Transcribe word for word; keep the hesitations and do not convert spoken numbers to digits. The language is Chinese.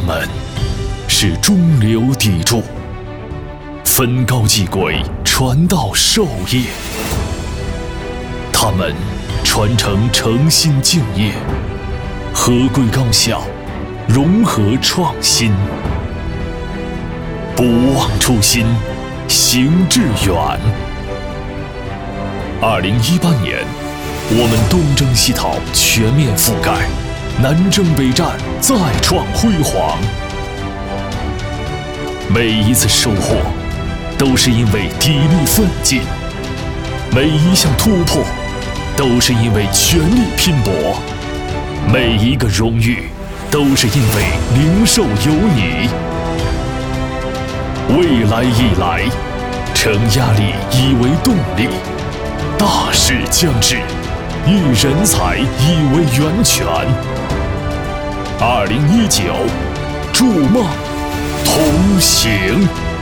们是中流砥柱，分高继贵，传道授业。他们传承诚心敬业，合规高效，融合创新，不忘初心，行致远。二零一八年，我们东征西讨全面覆盖，南征北战再创辉煌。每一次收获，都是因为砥砺奋进；每一项突破，都是因为全力拼搏；每一个荣誉，都是因为灵兽有你。未来以来，乘压力以为动力，大势将至，以人才以为源泉。二零一九，筑梦同行。